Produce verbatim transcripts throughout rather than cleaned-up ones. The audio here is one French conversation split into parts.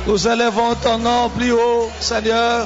Nous élevons ton nom plus haut, Seigneur.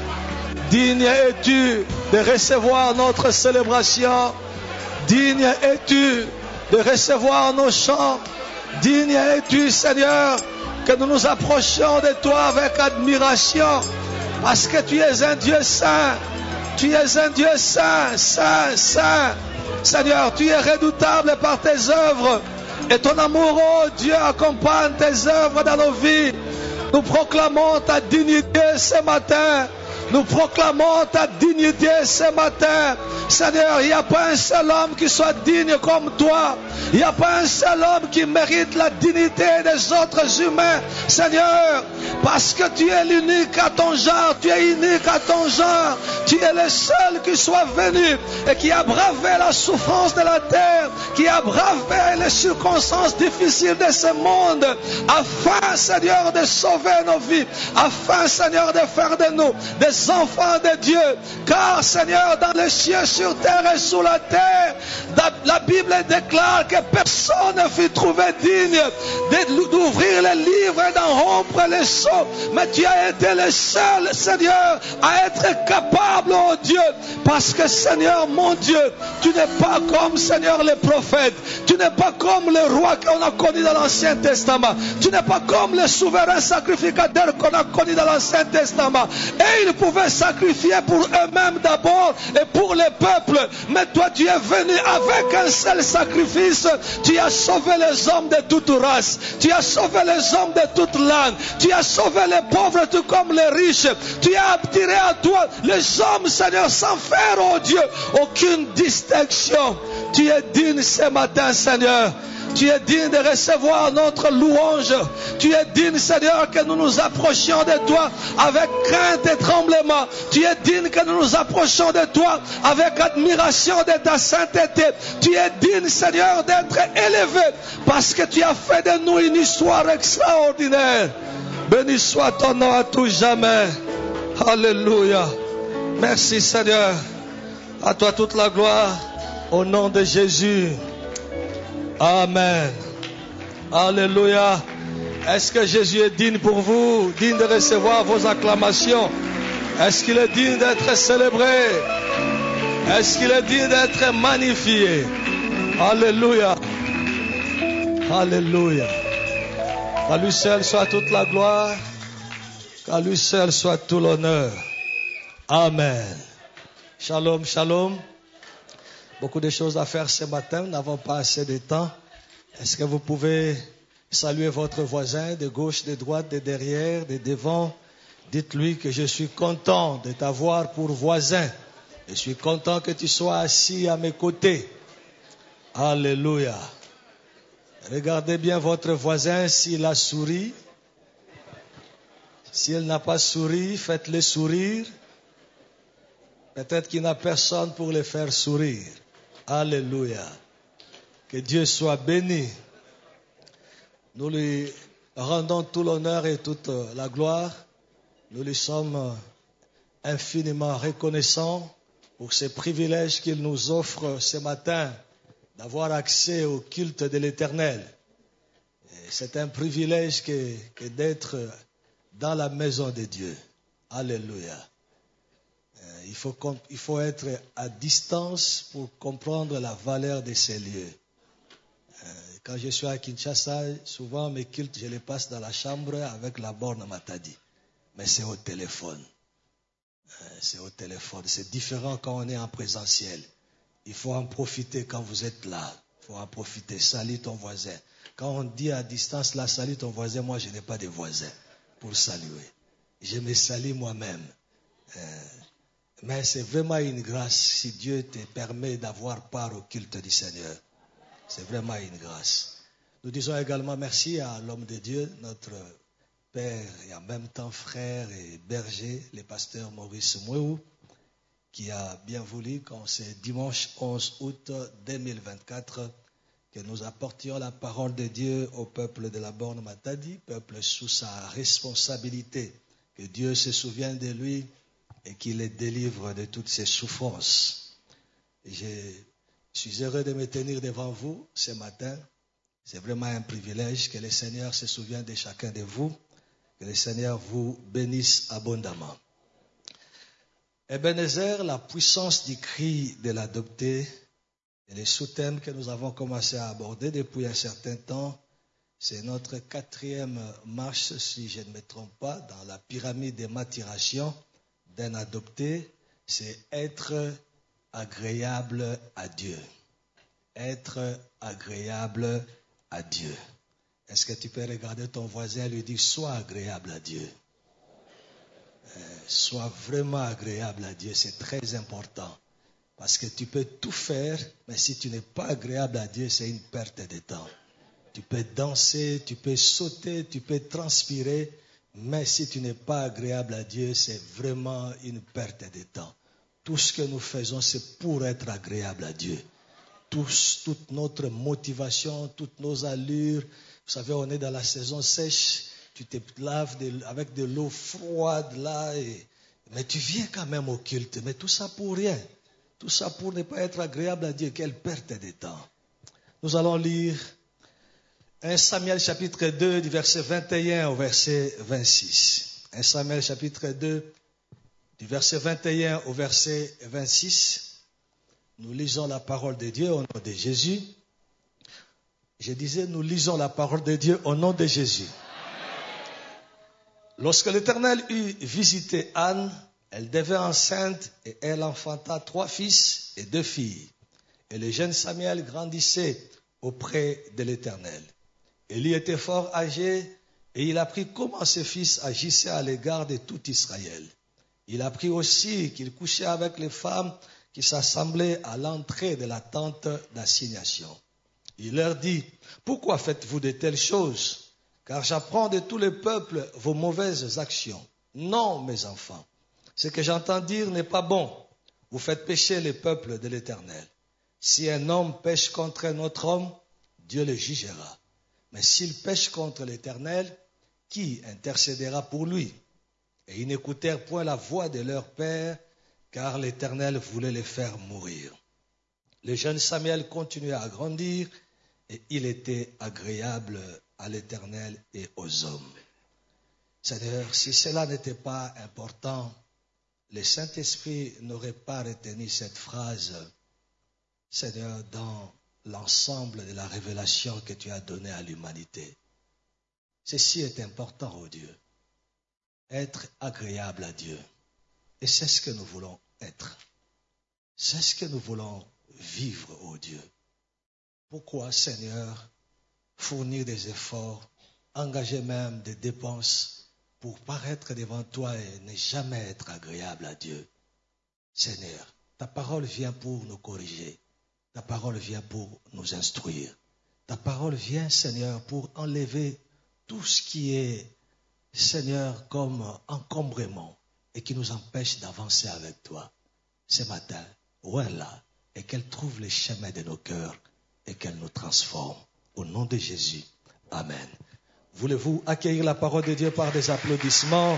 Digne es-tu de recevoir notre célébration. Digne es-tu de recevoir nos chants. Digne es-tu, Seigneur, que nous nous approchions de toi avec admiration. Parce que tu es un Dieu saint. Tu es un Dieu saint, saint, saint. Seigneur, tu es redoutable par tes œuvres. Et ton amour, oh Dieu, accompagne tes œuvres dans nos vies. Nous proclamons ta dignité ce matin. Nous proclamons ta dignité ce matin. Seigneur, il n'y a pas un seul homme qui soit digne comme toi. Il n'y a pas un seul homme qui mérite la dignité des autres humains. Seigneur, parce que tu es l'unique à ton genre. Tu es unique à ton genre. Tu es le seul qui soit venu et qui a bravé la souffrance de la terre, qui a bravé les circonstances difficiles de ce monde, afin, Seigneur, de sauver nos vies, afin, Seigneur, de faire de nous des enfants de Dieu. Car, Seigneur, dans les cieux, sur terre et sous la terre, la Bible déclare que personne ne fut trouvé digne d'ouvrir les livres et d'en rompre les sceaux. Mais tu as été le seul, Seigneur, à être capable, oh Dieu, parce que, Seigneur, mon Dieu, tu n'es pas comme, Seigneur, les prophètes. Tu n'es pas comme les rois qu'on a connus dans l'Ancien Testament. Tu n'es pas comme les souverains sacrificateurs qu'on a connus dans l'Ancien Testament. Et ils pouvaient sacrifier pour eux-mêmes d'abord et pour les peuples. Mais toi, tu es venu avec un seul sacrifice. Tu as sauvé les hommes de toute race. Tu as sauvé les hommes de toute langue. Tu as sauvé les pauvres tout comme les riches. Tu as attiré à toi les hommes, Seigneur, sans faire, oh Dieu, aucune distinction. Tu es digne ce matin, Seigneur. Tu es digne de recevoir notre louange. Tu es digne, Seigneur, que nous nous approchions de toi avec crainte et tremblement. Tu es digne que nous nous approchions de toi avec admiration de ta sainteté. Tu es digne, Seigneur, d'être élevé parce que tu as fait de nous une histoire extraordinaire. Béni soit ton nom à tout jamais. Alléluia. Merci, Seigneur. À toi toute la gloire. Au nom de Jésus. Amen. Alléluia. Est-ce que Jésus est digne pour vous, digne de recevoir vos acclamations? Est-ce qu'il est digne d'être célébré? Est-ce qu'il est digne d'être magnifié? Alléluia. Alléluia. Qu'à lui seul soit toute la gloire. Qu'à lui seul soit tout l'honneur. Amen. Shalom, shalom. Beaucoup de choses à faire ce matin, nous n'avons pas assez de temps. Est-ce que vous pouvez saluer votre voisin de gauche, de droite, de derrière, de devant? Dites-lui que je suis content de t'avoir pour voisin. Je suis content que tu sois assis à mes côtés. Alléluia. Regardez bien votre voisin s'il a souri. S'il n'a pas souri, faites-le sourire. Peut-être qu'il n'a personne pour le faire sourire. Alléluia. Que Dieu soit béni. Nous lui rendons tout l'honneur et toute la gloire. Nous lui sommes infiniment reconnaissants pour ce privilège qu'il nous offre ce matin d'avoir accès au culte de l'Éternel. C'est un privilège que, que d'être dans la maison de Dieu. Alléluia. Il faut, il faut être à distance pour comprendre la valeur de ces lieux. Quand je suis à Kinshasa, souvent mes cultes, je les passe dans la chambre avec la borne Matadi. Mais c'est au téléphone. C'est au téléphone. C'est différent quand on est en présentiel. Il faut en profiter quand vous êtes là. Il faut en profiter. Salut ton voisin. Quand on dit à distance, là, salut ton voisin, moi je n'ai pas de voisin pour saluer. Je me salue moi-même. Euh, Mais c'est vraiment une grâce si Dieu te permet d'avoir part au culte du Seigneur. C'est vraiment une grâce. Nous disons également merci à l'homme de Dieu, notre père et en même temps frère et berger, le pasteur Maurice Mouéou, qui a bien voulu qu'en ce dimanche onze août deux mille vingt-quatre, que nous apportions la parole de Dieu au peuple de la borne Matadi, peuple sous sa responsabilité, que Dieu se souvienne de lui et qu'il les délivre de toutes ses souffrances. Je suis heureux de me tenir devant vous ce matin. C'est vraiment un privilège que le Seigneur se souvienne de chacun de vous, Que le Seigneur vous bénisse abondamment. Ebenezer, la puissance du cri de l'adopté, et les sous-thèmes que nous avons commencé à aborder depuis un certain temps, c'est notre quatrième marche, si je ne me trompe pas, dans la pyramide de maturation d'un adopté, c'est être agréable à Dieu. Être agréable à Dieu. Est-ce que tu peux regarder ton voisin et lui dire, sois agréable à Dieu. Euh, sois vraiment agréable à Dieu, c'est très important. Parce que tu peux tout faire, mais si tu n'es pas agréable à Dieu, c'est une perte de temps. Tu peux danser, tu peux sauter, tu peux transpirer, mais si tu n'es pas agréable à Dieu, c'est vraiment une perte de temps. Tout ce que nous faisons, c'est pour être agréable à Dieu. Tous, toute notre motivation, toutes nos allures. Vous savez, on est dans la saison sèche, tu te laves de, avec de l'eau froide là, et, mais tu viens quand même au culte. Mais tout ça pour rien. Tout ça pour ne pas être agréable à Dieu. Quelle perte de temps. Nous allons lire premier Samuel chapitre deux, du verset vingt et un au verset vingt-six. premier Samuel chapitre deux, du verset vingt et un au verset vingt-six. Nous lisons la parole de Dieu au nom de Jésus. Je disais, nous lisons la parole de Dieu au nom de Jésus. Lorsque l'Éternel eut visité Anne, elle devint enceinte et elle enfanta trois fils et deux filles. Et le jeune Samuel grandissait auprès de l'Éternel. Élie était fort âgé et il apprit comment ses fils agissaient à l'égard de tout Israël. Il apprit aussi qu'il couchait avec les femmes qui s'assemblaient à l'entrée de la tente d'assignation. Il leur dit, « Pourquoi faites-vous de telles choses? Car j'apprends de tous les peuples vos mauvaises actions. Non, mes enfants, ce que j'entends dire n'est pas bon. Vous faites pécher les peuples de l'Éternel. Si un homme pêche contre un autre homme, Dieu le jugera. Mais s'il pêche contre l'Éternel, qui intercédera pour lui? » Et ils n'écoutèrent point la voix de leur père, car l'Éternel voulait les faire mourir. Le jeune Samuel continuait à grandir, et il était agréable à l'Éternel et aux hommes. Seigneur, si cela n'était pas important, le Saint-Esprit n'aurait pas retenu cette phrase, Seigneur, dans l'ensemble de la révélation que tu as donnée à l'humanité. Ceci est important, ô Dieu. Être agréable à Dieu. Et c'est ce que nous voulons être. C'est ce que nous voulons vivre, ô Dieu. Pourquoi, Seigneur, fournir des efforts, engager même des dépenses pour paraître devant toi et ne jamais être agréable à Dieu? Seigneur, ta parole vient pour nous corriger. Ta parole vient pour nous instruire. Ta parole vient, Seigneur, pour enlever tout ce qui est, Seigneur, comme encombrement et qui nous empêche d'avancer avec toi. Ce matin, voilà, et qu'elle trouve les chemins de nos cœurs et qu'elle nous transforme. Au nom de Jésus. Amen. Voulez-vous accueillir la parole de Dieu par des applaudissements?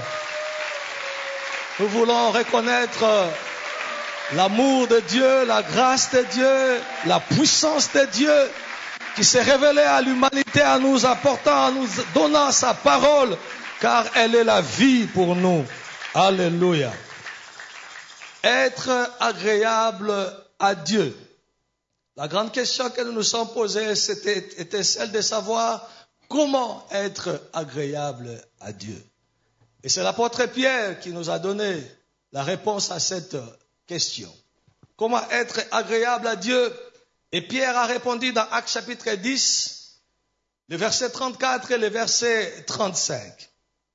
Nous voulons reconnaître l'amour de Dieu, la grâce de Dieu, la puissance de Dieu qui s'est révélée à l'humanité en nous apportant, en nous donnant sa parole, car elle est la vie pour nous. Alléluia. Être agréable à Dieu. La grande question que nous nous sommes posée, c'était, était celle de savoir comment être agréable à Dieu. Et c'est l'apôtre Pierre qui nous a donné la réponse à cette question. Comment être agréable à Dieu? Et Pierre a répondu dans Actes chapitre dix, le verset trente-quatre et le verset trente-cinq.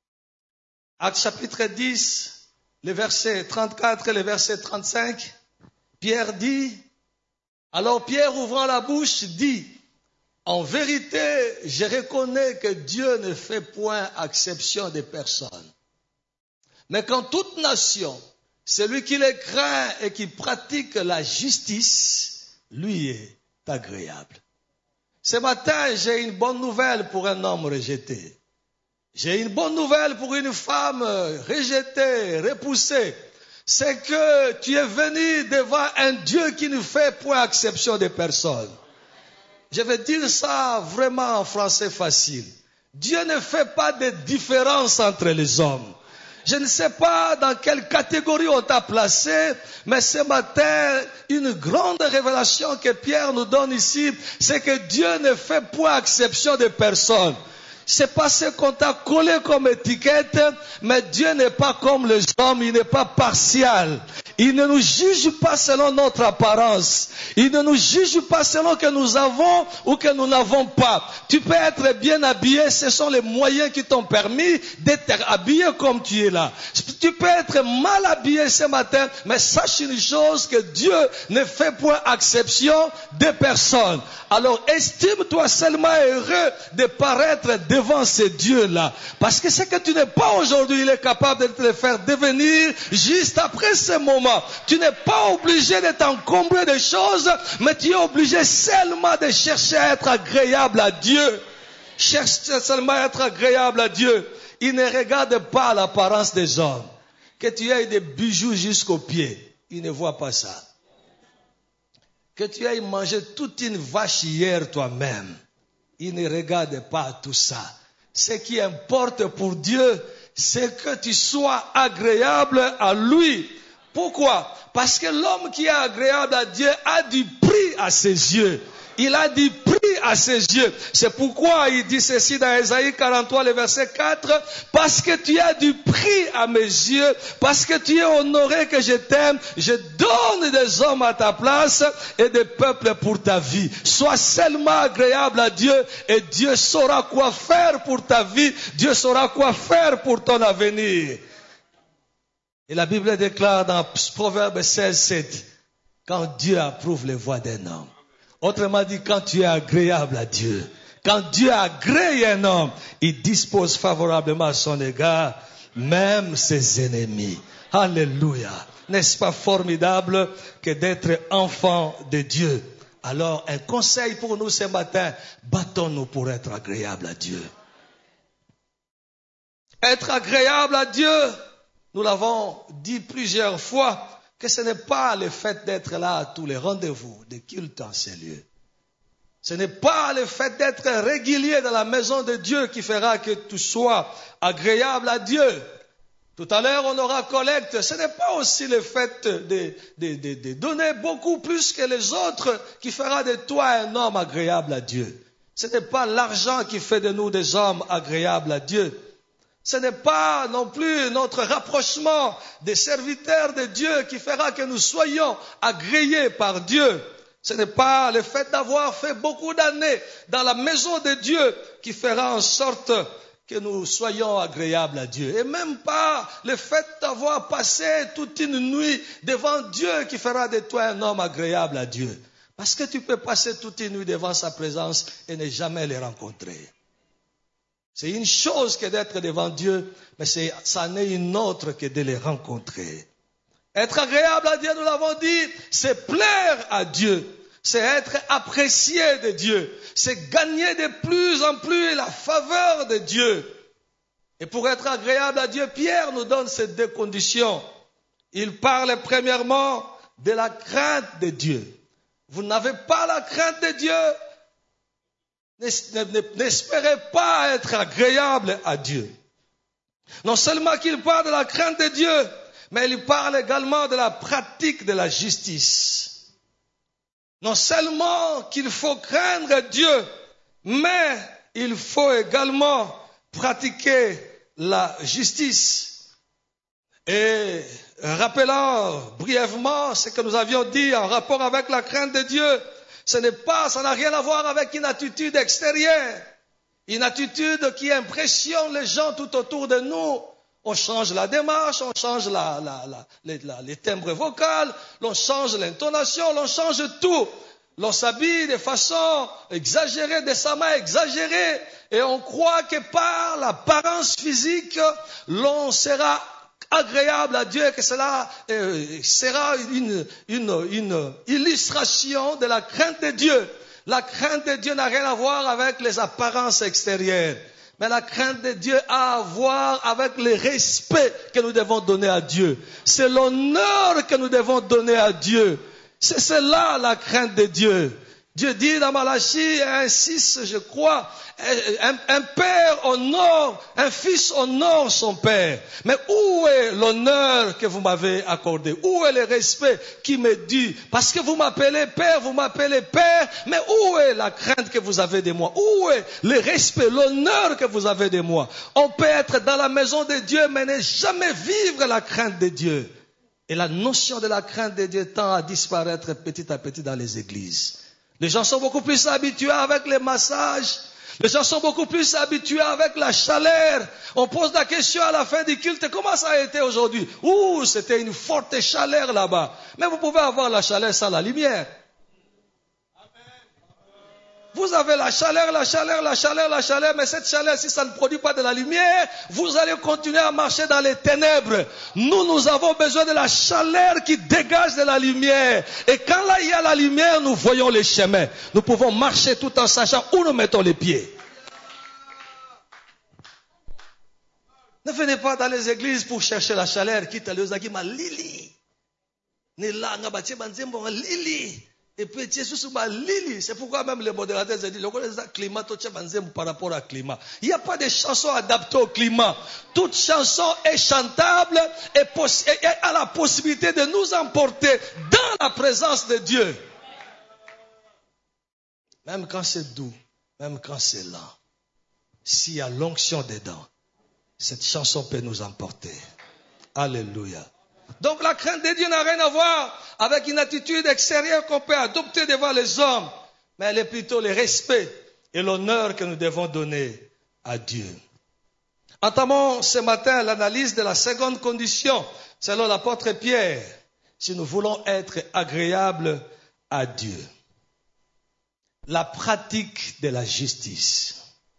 Actes chapitre dix, le verset trente-quatre et le verset trente-cinq, Pierre dit, alors Pierre ouvrant la bouche dit, en vérité, je reconnais que Dieu ne fait point exception des personnes. Mais qu'en toute nation, celui qui les craint et qui pratique la justice, lui est agréable. Ce matin, j'ai une bonne nouvelle pour un homme rejeté. J'ai une bonne nouvelle pour une femme rejetée, repoussée. C'est que tu es venu devant un Dieu qui ne fait point exception des personnes. Je vais dire ça vraiment en français facile. Dieu ne fait pas de différence entre les hommes. Je ne sais pas dans quelle catégorie on t'a placé, mais ce matin, une grande révélation que Pierre nous donne ici, c'est que Dieu ne fait point exception de personne. C'est pas ce qu'on t'a collé comme étiquette, mais Dieu n'est pas comme les hommes, il n'est pas partial. Il ne nous juge pas selon notre apparence. Il ne nous juge pas selon que nous avons ou que nous n'avons pas. Tu peux être bien habillé, ce sont les moyens qui t'ont permis d'être habillé comme tu es là. Tu peux être mal habillé ce matin, mais sache une chose, que Dieu ne fait point exception de personne. Alors estime-toi seulement heureux de paraître devant ces dieux-là. Parce que ce que tu n'es pas aujourd'hui, il est capable de te le faire devenir juste après ce moment. Tu n'es pas obligé de t'encombrer de choses, mais tu es obligé seulement de chercher à être agréable à Dieu. Cherche seulement à être agréable à Dieu. Il ne regarde pas l'apparence des hommes. Que tu aies des bijoux jusqu'aux pieds, il ne voit pas ça. Que tu aies mangé toute une vache hier toi-même, il ne regarde pas tout ça. Ce qui importe pour Dieu, c'est que tu sois agréable à lui. Pourquoi? Parce que l'homme qui est agréable à Dieu a du prix à ses yeux. Il a du prix à ses yeux. C'est pourquoi il dit ceci dans Ésaïe quarante-trois, le verset quatre. Parce que tu as du prix à mes yeux, parce que tu es honoré que je t'aime, je donne des hommes à ta place et des peuples pour ta vie. Sois seulement agréable à Dieu et Dieu saura quoi faire pour ta vie. Dieu saura quoi faire pour ton avenir. Et la Bible déclare dans Proverbe seize, sept, quand Dieu approuve les voies d'un homme. Autrement dit, quand tu es agréable à Dieu, quand Dieu agrée un homme, il dispose favorablement à son égard, même ses ennemis. Alléluia. N'est-ce pas formidable que d'être enfant de Dieu? Alors, un conseil pour nous ce matin, battons-nous pour être agréable à Dieu. Être agréable à Dieu, nous l'avons dit plusieurs fois, que ce n'est pas le fait d'être là à tous les rendez-vous de culte en ces lieux. Ce n'est pas le fait d'être régulier dans la maison de Dieu qui fera que tu sois agréable à Dieu. Tout à l'heure, on aura collecte. Ce n'est pas aussi le fait de, de, de, de donner beaucoup plus que les autres qui fera de toi un homme agréable à Dieu. Ce n'est pas l'argent qui fait de nous des hommes agréables à Dieu. Ce n'est pas non plus notre rapprochement des serviteurs de Dieu qui fera que nous soyons agréés par Dieu. Ce n'est pas le fait d'avoir fait beaucoup d'années dans la maison de Dieu qui fera en sorte que nous soyons agréables à Dieu. Et même pas le fait d'avoir passé toute une nuit devant Dieu qui fera de toi un homme agréable à Dieu. Parce que tu peux passer toute une nuit devant sa présence et ne jamais le rencontrer. C'est une chose que d'être devant Dieu, mais c'est, ça n'est une autre que de les rencontrer. Être agréable à Dieu, nous l'avons dit, c'est plaire à Dieu. C'est être apprécié de Dieu. C'est gagner de plus en plus la faveur de Dieu. Et pour être agréable à Dieu, Pierre nous donne ces deux conditions. Il parle premièrement de la crainte de Dieu. Vous n'avez pas la crainte de Dieu, n'espérez pas être agréable à Dieu. Non seulement qu'il parle de la crainte de Dieu, mais il parle également de la pratique de la justice. Non seulement qu'il faut craindre Dieu, mais il faut également pratiquer la justice. Et rappelant brièvement ce que nous avions dit en rapport avec la crainte de Dieu, ce n'est pas, ça n'a rien à voir avec une attitude extérieure. Une attitude qui impressionne les gens tout autour de nous. On change la démarche, on change la, la, la, les, la, les timbres vocaux, on change l'intonation, on change tout. L'on s'habille de façon exagérée, décemment exagérée. Et on croit que par l'apparence physique, l'on sera agréable à Dieu, que cela euh, sera une, une, une illustration de la crainte de Dieu. La crainte de Dieu n'a rien à voir avec les apparences extérieures. Mais la crainte de Dieu a à voir avec le respect que nous devons donner à Dieu. C'est l'honneur que nous devons donner à Dieu. C'est cela la crainte de Dieu. Dieu dit dans Malachie un six, je crois, un, un père honore, un fils honore son père. Mais où est l'honneur que vous m'avez accordé? Où est le respect qui m'est dû? Parce que vous m'appelez père, vous m'appelez père, mais où est la crainte que vous avez de moi? Où est le respect, l'honneur que vous avez de moi? On peut être dans la maison de Dieu, mais ne jamais vivre la crainte de Dieu. Et la notion de la crainte de Dieu tend à disparaître petit à petit dans les églises. Les gens sont beaucoup plus habitués avec les massages. Les gens sont beaucoup plus habitués avec la chaleur. On pose la question à la fin du culte, comment ça a été aujourd'hui? Ouh, c'était une forte chaleur là-bas. Mais vous pouvez avoir la chaleur sans la lumière. Vous avez la chaleur, la chaleur, la chaleur, la chaleur, mais cette chaleur, si ça ne produit pas de la lumière, vous allez continuer à marcher dans les ténèbres. Nous, nous avons besoin de la chaleur qui dégage de la lumière. Et quand là, il y a la lumière, nous voyons les chemins. Nous pouvons marcher tout en sachant où nous mettons les pieds. Ne venez pas dans les églises pour chercher la chaleur. Quitte à l'Ozagima, Lili. Lili. Et puis, c'est pourquoi même les modérateurs disent, le climat, par rapport au climat. Il n'y a pas de chanson adaptée au climat. Toute chanson est chantable et a la possibilité de nous emporter dans la présence de Dieu. Même quand c'est doux, même quand c'est lent, s'il y a l'onction dedans, cette chanson peut nous emporter. Alléluia. Donc la crainte de Dieu n'a rien à voir avec une attitude extérieure qu'on peut adopter devant les hommes, mais elle est plutôt le respect et l'honneur que nous devons donner à Dieu. Entamons ce matin l'analyse de la seconde condition, selon l'apôtre Pierre, si nous voulons être agréables à Dieu. La pratique de la justice.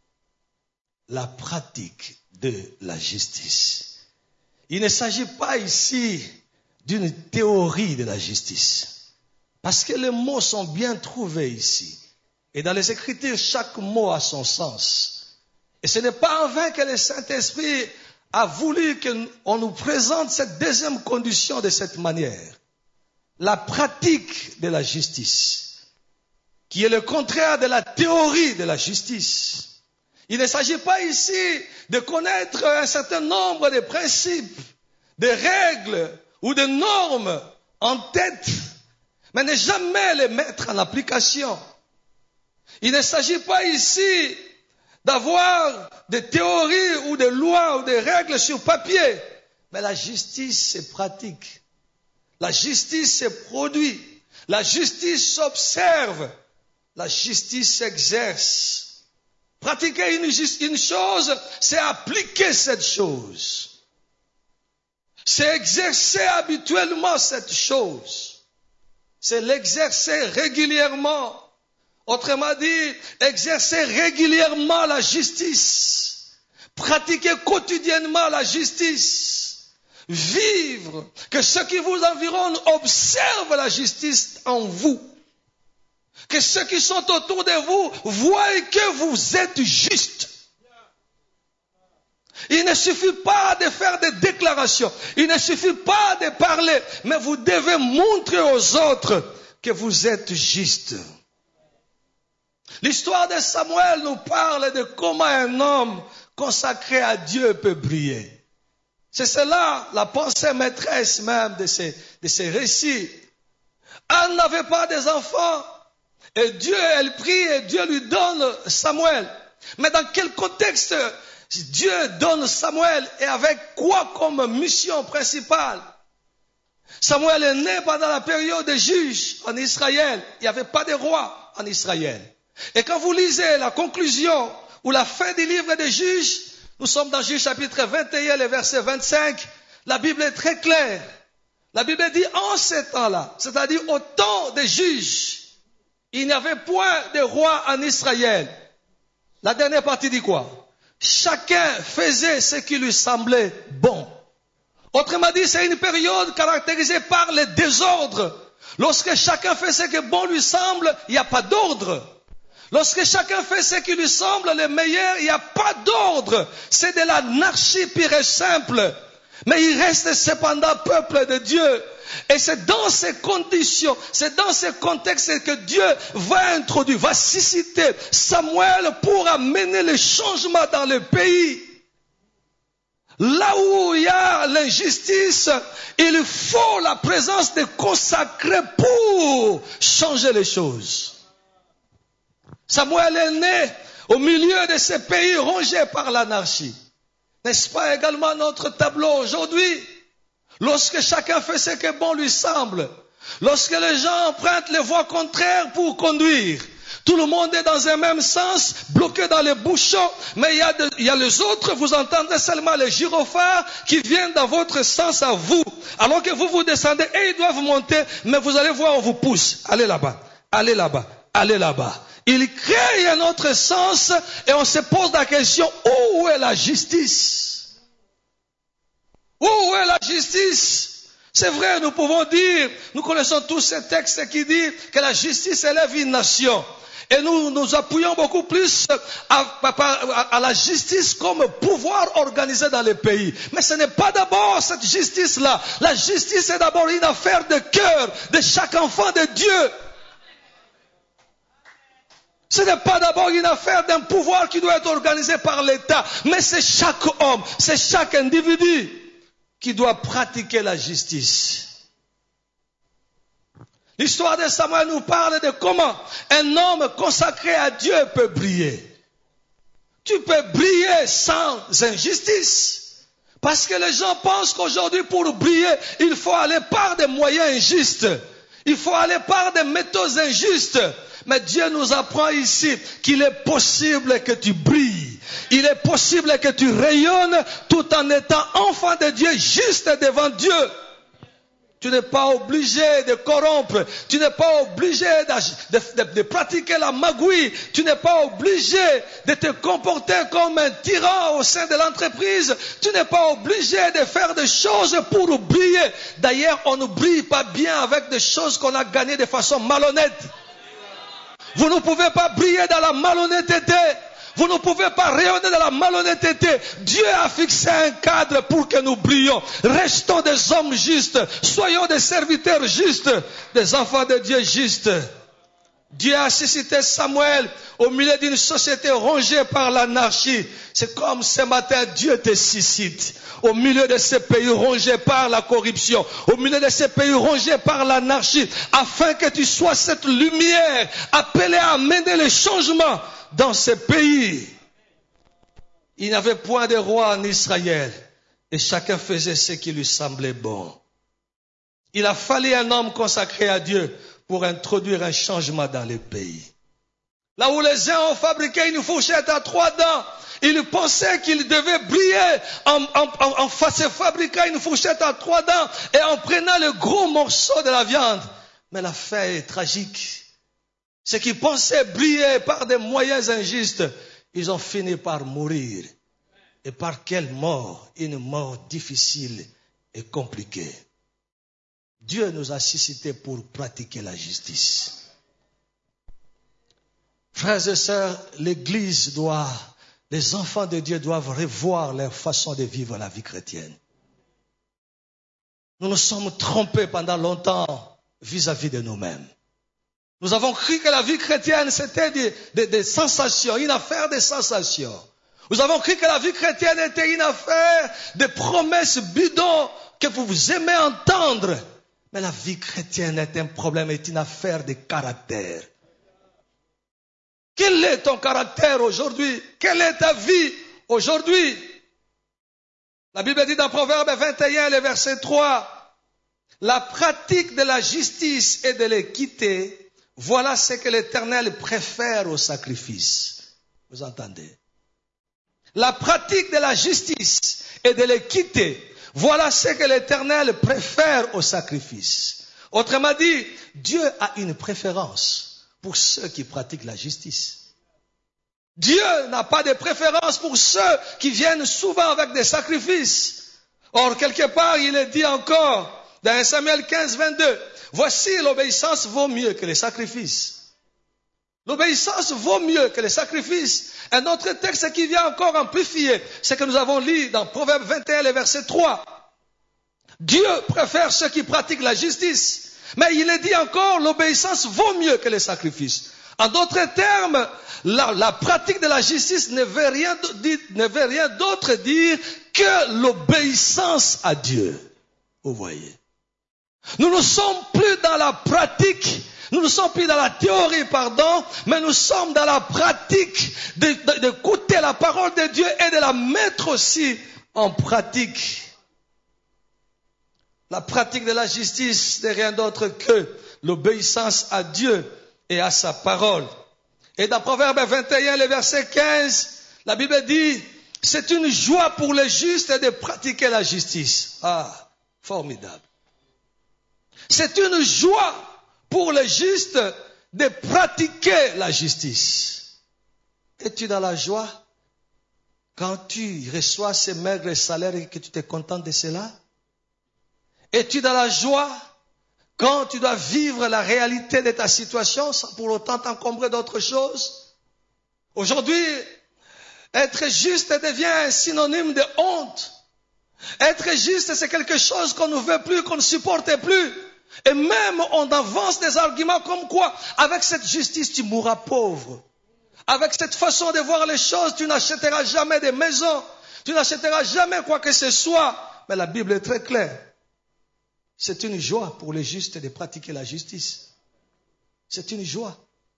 La pratique de la justice. Il ne s'agit pas ici d'une théorie de la justice. Parce que les mots sont bien trouvés ici. Et dans les Écritures, chaque mot a son sens. Et ce n'est pas en vain que le Saint-Esprit a voulu qu'on nous présente cette deuxième condition de cette manière. La pratique de la justice, qui est le contraire de la théorie de la justice. Il ne s'agit pas ici de connaître un certain nombre de principes, de règles ou de normes en tête, mais ne jamais les mettre en application. Il ne s'agit pas ici d'avoir des théories ou des lois ou des règles sur papier, mais la justice se pratique. La justice se produit. La justice s'observe. La justice s'exerce. Pratiquer une, une chose, c'est appliquer cette chose. C'est exercer habituellement cette chose. C'est l'exercer régulièrement. Autrement dit, exercer régulièrement la justice. Pratiquer quotidiennement la justice. Vivre, que ceux qui vous environnent observent la justice en vous. Que ceux qui sont autour de vous voient que vous êtes juste. Il ne suffit pas de faire des déclarations. Il ne suffit pas de parler. Mais vous devez montrer aux autres que vous êtes juste. L'histoire de Samuel nous parle de comment un homme consacré à Dieu peut briller. C'est cela la pensée maîtresse même de ces, de ces récits. Anne n'avait pas des enfants. Et Dieu, elle prie et Dieu lui donne Samuel. Mais dans quel contexte Dieu donne Samuel et avec quoi comme mission principale? Samuel est né pendant la période des juges en Israël. Il n'y avait pas de roi en Israël. Et quand vous lisez la conclusion ou la fin du livre des juges, nous sommes dans Juges chapitre vingt et un, le verset vingt-cinq, la Bible est très claire. La Bible dit en ces temps-là, c'est-à-dire au temps des juges, il n'y avait point de roi en Israël. La dernière partie dit quoi? Chacun faisait ce qui lui semblait bon. Autrement dit, c'est une période caractérisée par le désordre. Lorsque chacun fait ce que bon lui semble, il n'y a pas d'ordre. Lorsque chacun fait ce qui lui semble le meilleur, il n'y a pas d'ordre. C'est de l'anarchie pure et simple. Mais il reste cependant peuple de Dieu. Et c'est dans ces conditions, c'est dans ces contextes que Dieu va introduire, va susciter Samuel pour amener les changements dans le pays. Là où il y a l'injustice, il faut la présence des consacrés pour changer les choses. Samuel est né au milieu de ces pays rongés par l'anarchie. N'est-ce pas également notre tableau aujourd'hui? Lorsque chacun fait ce que bon lui semble, lorsque les gens empruntent les voies contraires pour conduire, tout le monde est dans un même sens, bloqué dans les bouchons, mais il y a, de, il y a les autres, vous entendez seulement les gyrophares qui viennent dans votre sens à vous. Alors que vous vous descendez et ils doivent monter, mais vous allez voir, on vous pousse. Allez là-bas, allez là-bas, allez là-bas. Il crée un autre sens et on se pose la question, où est la justice? Où est la justice? C'est vrai, nous pouvons dire, nous connaissons tous ces textes qui disent que la justice élève une nation. Et nous nous appuyons beaucoup plus à, à, à la justice comme pouvoir organisé dans les pays. Mais ce n'est pas d'abord cette justice-là. La justice est d'abord une affaire de cœur de chaque enfant de Dieu. Ce n'est pas d'abord une affaire d'un pouvoir qui doit être organisé par l'État. Mais c'est chaque homme, c'est chaque individu qui doit pratiquer la justice. L'histoire de Samuel nous parle de comment un homme consacré à Dieu peut briller. Tu peux briller sans injustice. Parce que les gens pensent qu'aujourd'hui, pour briller, il faut aller par des moyens injustes. Il faut aller par des méthodes injustes. Mais Dieu nous apprend ici qu'il est possible que tu brilles. Il est possible que tu rayonnes tout en étant enfant de Dieu, juste devant Dieu. Tu n'es pas obligé de corrompre. Tu n'es pas obligé de, de, de, de pratiquer la magouille. Tu n'es pas obligé de te comporter comme un tyran au sein de l'entreprise. Tu n'es pas obligé de faire des choses pour briller. D'ailleurs, on ne brille pas bien avec des choses qu'on a gagnées de façon malhonnête. Vous ne pouvez pas briller dans la malhonnêteté. Vous ne pouvez pas rayonner dans la malhonnêteté. Dieu a fixé un cadre pour que nous brillions. Restons des hommes justes. Soyons des serviteurs justes. Des enfants de Dieu justes. Dieu a suscité Samuel au milieu d'une société rongée par l'anarchie. C'est comme ce matin, Dieu te suscite. Au milieu de ces pays rongés par la corruption. Au milieu de ces pays rongés par l'anarchie. Afin que tu sois cette lumière appelée à amener le changement dans ces pays. Il n'y avait point de roi en Israël. Et chacun faisait ce qui lui semblait bon. Il a fallu un homme consacré à Dieu pour introduire un changement dans les pays. Là où les uns ont fabriqué une fourchette à trois dents, ils pensaient qu'ils devaient briller en, en, en, en se fabriquant une fourchette à trois dents et en prenant le gros morceau de la viande. Mais la fin est tragique. Ceux qui pensaient briller par des moyens injustes, ils ont fini par mourir. Et par quelle mort? Une mort difficile et compliquée. Dieu nous a suscités pour pratiquer la justice. Frères et sœurs, l'Église doit, les enfants de Dieu doivent revoir leur façon de vivre la vie chrétienne. Nous nous sommes trompés pendant longtemps vis-à-vis de nous-mêmes. Nous avons cru que la vie chrétienne, c'était des, des, des sensations, une affaire de sensations. Nous avons cru que la vie chrétienne était une affaire de promesses bidons que vous aimez entendre. Mais la vie chrétienne est un problème, est une affaire de caractère. Quel est ton caractère aujourd'hui? Quelle est ta vie aujourd'hui? La Bible dit dans Proverbe vingt et un, le verset trois, la pratique de la justice et de l'équité, voilà ce que l'Éternel préfère au sacrifice. Vous entendez? La pratique de la justice et de l'équité, voilà ce que l'Éternel préfère au sacrifice. Autrement dit, Dieu a une préférence pour ceux qui pratiquent la justice. Dieu n'a pas de préférence pour ceux qui viennent souvent avec des sacrifices. Or, quelque part, il est dit encore, dans un Samuel quinze, vingt-deux, voici l'obéissance vaut mieux que les sacrifices. L'obéissance vaut mieux que les sacrifices. Un autre texte qui vient encore amplifier ce que nous avons lu dans Proverbe vingt et un, le verset trois. Dieu préfère ceux qui pratiquent la justice. Mais il est dit encore, l'obéissance vaut mieux que les sacrifices. En d'autres termes, la, la pratique de la justice ne veut rien, ne veut rien d'autre dire que l'obéissance à Dieu. Vous voyez. Nous ne sommes plus dans la pratique, nous ne sommes plus dans la théorie, pardon, mais nous sommes dans la pratique d'écouter la parole de Dieu et de la mettre aussi en pratique. La pratique de la justice n'est rien d'autre que l'obéissance à Dieu et à sa parole. Et dans Proverbe vingt et un, le verset quinze, la Bible dit, c'est une joie pour les justes de pratiquer la justice. Ah, formidable. C'est une joie pour les justes de pratiquer la justice. Es-tu dans la joie quand tu reçois ces maigres salaires et que tu te contentes de cela? Es-tu dans la joie quand tu dois vivre la réalité de ta situation sans pour autant t'encombrer d'autres choses? Aujourd'hui, être juste devient un synonyme de honte. Être juste, c'est quelque chose qu'on ne veut plus, qu'on ne supporte plus. Et même on avance des arguments comme quoi, avec cette justice, tu mourras pauvre. Avec cette façon de voir les choses, tu n'achèteras jamais de maison. Tu n'achèteras jamais quoi que ce soit. Mais la Bible est très claire. C'est une joie pour les justes de pratiquer la justice. C'est une joie.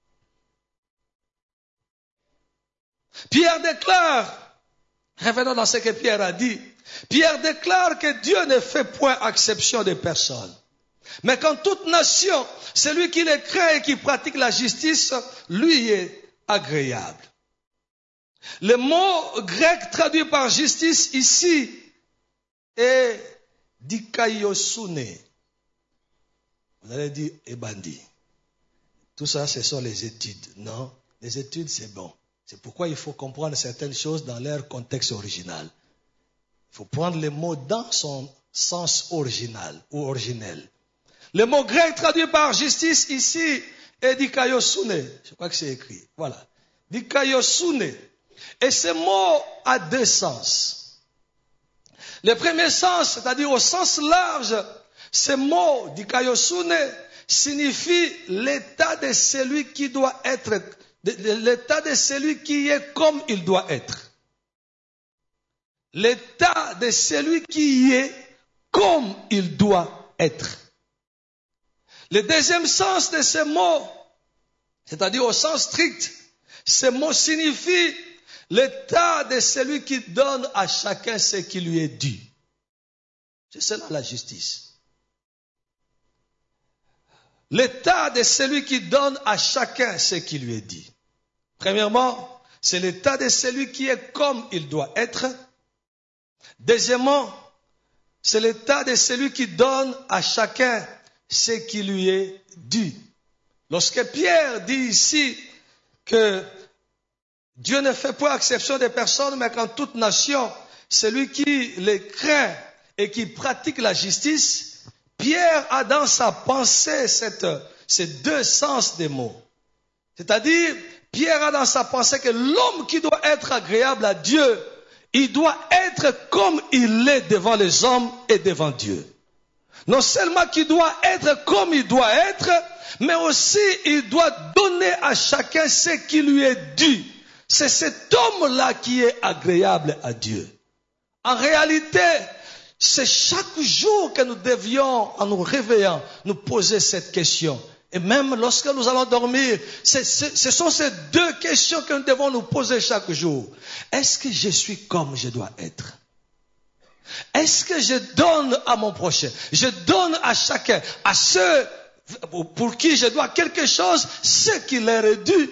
Pierre déclare, revenons dans ce que Pierre a dit, Pierre déclare que Dieu ne fait point exception de personne. Mais qu'en toute nation, celui qui le craint et qui pratique la justice, lui est agréable. Le mot grec traduit par justice ici est dikaiosune. Vous allez dire ebandi. Tout ça, ce sont les études. Non, les études, c'est bon. C'est pourquoi il faut comprendre certaines choses dans leur contexte original. Il faut prendre le mot dans son sens original ou originel. Le mot grec traduit par justice ici est dikaiosune. Je crois que c'est écrit. Voilà. Dikaiosune. Et ce mot a deux sens. Le premier sens, c'est-à-dire au sens large, ce mot dikaiosune signifie l'état de celui qui doit être, l'état de celui qui est comme il doit être. L'état de celui qui est comme il doit être. Le deuxième sens de ce mot, c'est-à-dire au sens strict, ce mot signifie l'état de celui qui donne à chacun ce qui lui est dû. C'est cela la justice. L'état de celui qui donne à chacun ce qui lui est dit. Premièrement, c'est l'état de celui qui est comme il doit être. Deuxièmement, c'est l'état de celui qui donne à chacun ce qui lui est dû. Lorsque Pierre dit ici que Dieu ne fait pas exception des personnes, mais qu'en toute nation, celui qui les craint et qui pratique la justice, Pierre a dans sa pensée cette, ces deux sens des mots. C'est-à-dire, Pierre a dans sa pensée que l'homme qui doit être agréable à Dieu, il doit être comme il est devant les hommes et devant Dieu. Non seulement qu'il doit être comme il doit être, mais aussi il doit donner à chacun ce qui lui est dû. C'est cet homme-là qui est agréable à Dieu. En réalité, c'est chaque jour que nous devions, en nous réveillant, nous poser cette question. Et même lorsque nous allons dormir, c'est, c'est, ce sont ces deux questions que nous devons nous poser chaque jour. Est-ce que je suis comme je dois être? Est-ce que je donne à mon prochain? Je donne à chacun, à ceux pour qui je dois quelque chose, ce qui leur est dû.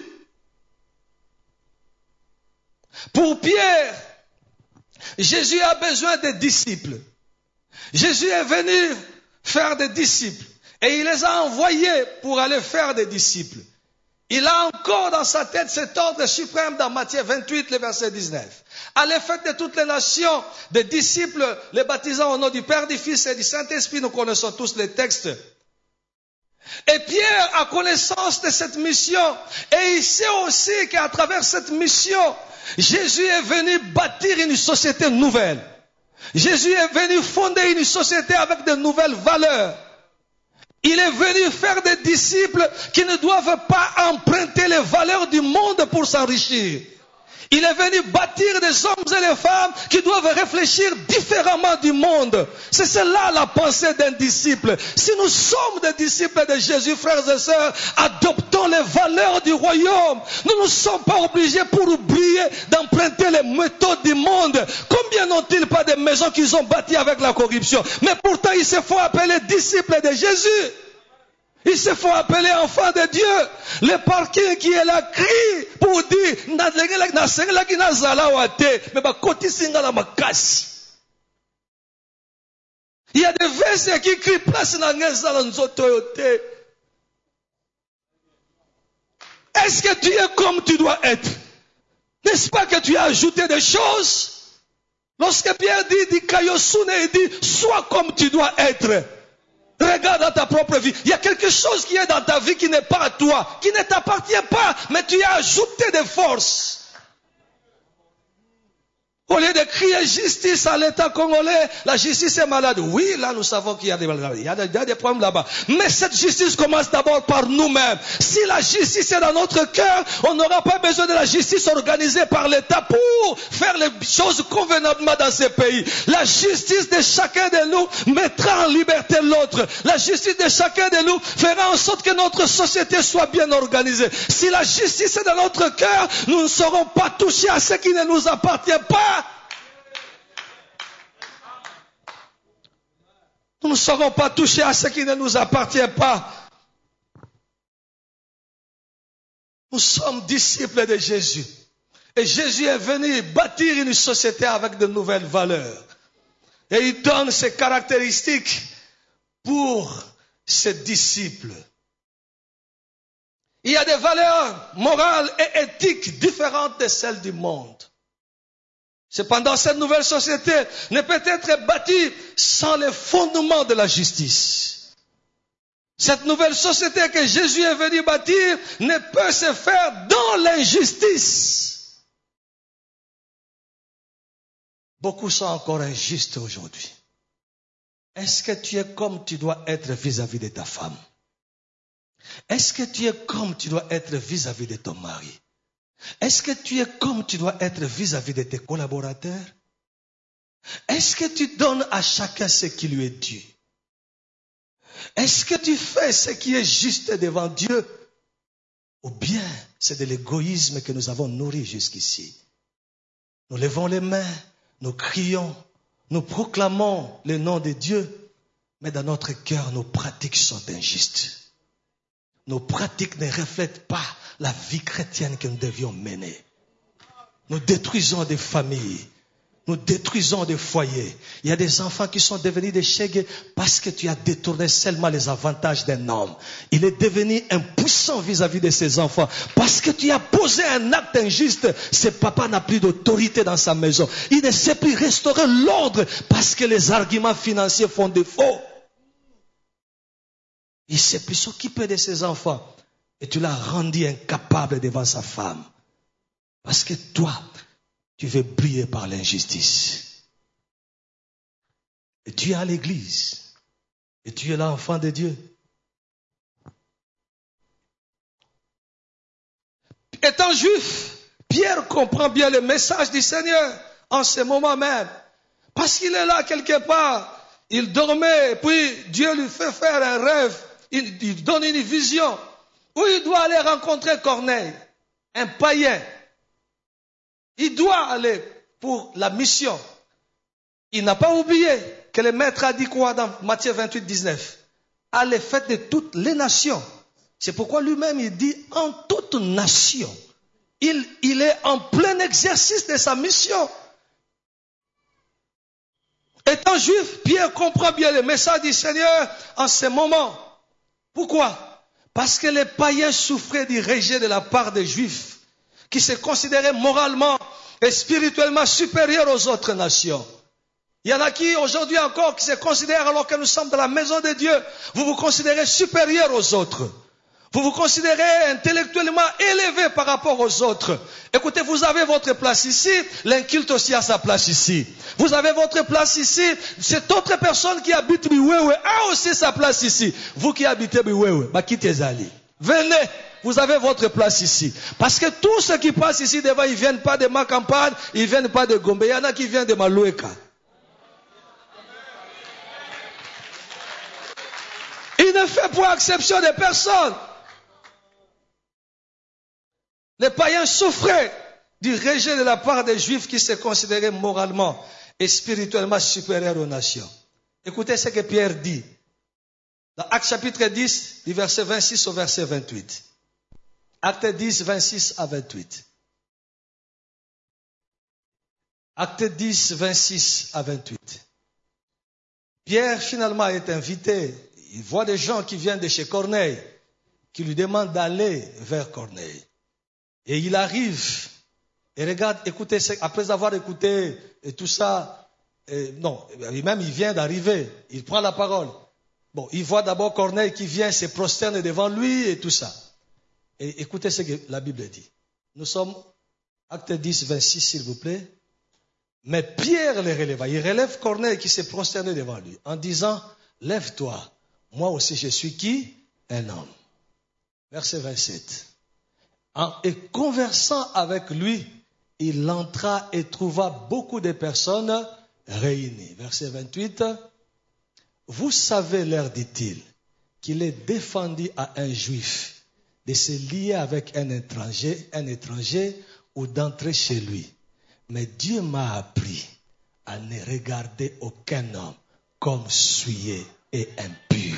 Pour Pierre, Jésus a besoin des disciples. Jésus est venu faire des disciples et il les a envoyés pour aller faire des disciples. Il a encore dans sa tête cet ordre suprême dans Matthieu vingt-huit, le verset dix-neuf. Allez, faites de toutes les nations des disciples, les baptisant au nom du Père, du Fils et du Saint-Esprit. Nous connaissons tous les textes. Et Pierre a connaissance de cette mission. Et il sait aussi qu'à travers cette mission, Jésus est venu bâtir une société nouvelle. Jésus est venu fonder une société avec de nouvelles valeurs. Il est venu faire des disciples qui ne doivent pas emprunter les valeurs du monde pour s'enrichir. Il est venu bâtir des hommes et des femmes qui doivent réfléchir différemment du monde. C'est cela la pensée d'un disciple. Si nous sommes des disciples de Jésus, frères et sœurs, adoptons les valeurs du royaume. Nous ne sommes pas obligés pour oublier d'emprunter les méthodes du monde. Combien n'ont-ils pas de maisons qu'ils ont bâties avec la corruption? Mais pourtant, ils se font appeler disciples de Jésus. Ils se font appeler enfants de Dieu. Le parking qui est là crie pour dire il y a des versets qui crient place na ngezala nzoto yote. Est-ce que tu es comme tu dois être? N'est-ce pas que tu as ajouté des choses? Lorsque Pierre dit, dit Kayosune, il dit sois comme tu dois être. Regarde dans ta propre vie. Il y a quelque chose qui est dans ta vie qui n'est pas à toi, qui ne t'appartient pas, mais tu as ajouté des forces. Au lieu de crier justice à l'État congolais, la justice est malade. Oui, là nous savons qu'il y a des, il y a des, il y a des problèmes là-bas. Mais cette justice commence d'abord par nous-mêmes. Si la justice est dans notre cœur, on n'aura pas besoin de la justice organisée par l'État pour faire les choses convenablement dans ces pays. La justice de chacun de nous mettra en liberté l'autre. La justice de chacun de nous fera en sorte que notre société soit bien organisée. Si la justice est dans notre cœur, nous ne serons pas touchés à ce qui ne nous appartient pas. Nous ne serons pas touchés à ce qui ne nous appartient pas. Nous sommes disciples de Jésus. Et Jésus est venu bâtir une société avec de nouvelles valeurs. Et il donne ses caractéristiques pour ses disciples. Il y a des valeurs morales et éthiques différentes de celles du monde. Cependant, cette nouvelle société ne peut être bâtie sans les fondements de la justice. Cette nouvelle société que Jésus est venu bâtir ne peut se faire dans l'injustice. Beaucoup sont encore injustes aujourd'hui. Est-ce que tu es comme tu dois être vis-à-vis de ta femme? Est-ce que tu es comme tu dois être vis-à-vis de ton mari? Est-ce que tu es comme tu dois être vis-à-vis de tes collaborateurs? Est-ce que tu donnes à chacun ce qui lui est dû? Est-ce que tu fais ce qui est juste devant Dieu? Ou bien c'est de l'égoïsme que nous avons nourri jusqu'ici? Nous levons les mains, nous crions, nous proclamons le nom de Dieu, mais dans notre cœur, nos pratiques sont injustes. Nos pratiques ne reflètent pas la vie chrétienne que nous devions mener. Nous détruisons des familles. Nous détruisons des foyers. Il y a des enfants qui sont devenus des chégués parce que tu as détourné seulement les avantages d'un homme. Il est devenu impuissant vis-à-vis de ses enfants parce que tu as posé un acte injuste. Ce papa n'a plus d'autorité dans sa maison. Il ne sait plus restaurer l'ordre parce que les arguments financiers font défaut. Il ne sait plus s'occuper de ses enfants. Et tu l'as rendu incapable devant sa femme. Parce que toi, tu veux briller par l'injustice. Et tu es à l'église. Et tu es l'enfant de Dieu. Étant juif, Pierre comprend bien le message du Seigneur en ce moment même. Parce qu'il est là quelque part. Il dormait, puis Dieu lui fait faire un rêve. Il, il donne une vision. Où il doit aller rencontrer Corneille, un païen. Il doit aller pour la mission. Il n'a pas oublié que le maître a dit quoi dans Matthieu vingt-huit, dix-neuf? Allez, faites de toutes les nations. C'est pourquoi lui-même il dit en toute nation. Il, il est en plein exercice de sa mission. Étant juif, Pierre comprend bien le message du Seigneur en ce moment. Pourquoi? Parce que les païens souffraient du rejet de la part des Juifs, qui se considéraient moralement et spirituellement supérieurs aux autres nations. Il y en a qui aujourd'hui encore qui se considèrent, alors que nous sommes dans la maison de Dieu, vous vous considérez supérieurs aux autres. Vous vous considérez intellectuellement élevé par rapport aux autres. Écoutez, vous avez votre place ici, l'inculte aussi a sa place ici. Vous avez votre place ici, cette autre personne qui habite Biwewe a aussi sa place ici. Vous qui habitez Biwewe, Bakitezali, venez, vous avez votre place ici. Parce que tous ceux qui passent ici devant, ils ne viennent pas de ma campagne, ils ne viennent pas de Gombe, il y en a qui viennent de Maloueka. Il ne fait point exception de personne. Les païens souffraient du rejet de la part des Juifs qui se considéraient moralement et spirituellement supérieurs aux nations. Écoutez ce que Pierre dit. Dans Actes chapitre dix, du verset vingt-six au verset vingt-huit. Acte dix, vingt-six à vingt-huit. Acte dix, vingt-six à vingt-huit. Pierre finalement est invité. Il voit des gens qui viennent de chez Corneille, qui lui demandent d'aller vers Corneille. Et il arrive, et regarde, écoutez, après avoir écouté et tout ça, et non, même il vient d'arriver, il prend la parole. Bon, il voit d'abord Corneille qui vient se prosterner devant lui et tout ça. Et écoutez ce que la Bible dit. Nous sommes, acte dix, vingt-six, s'il vous plaît. Mais Pierre les relève. Il relève Corneille qui s'est prosterné devant lui en disant, lève-toi, moi aussi je suis qui? Un homme. Verset vingt-sept. En, et conversant avec lui, il entra et trouva beaucoup de personnes réunies. Verset vingt-huit. Vous savez, leur dit-il, qu'il est défendu à un juif de se lier avec un étranger, un étranger ou d'entrer chez lui. Mais Dieu m'a appris à ne regarder aucun homme comme souillé et impur.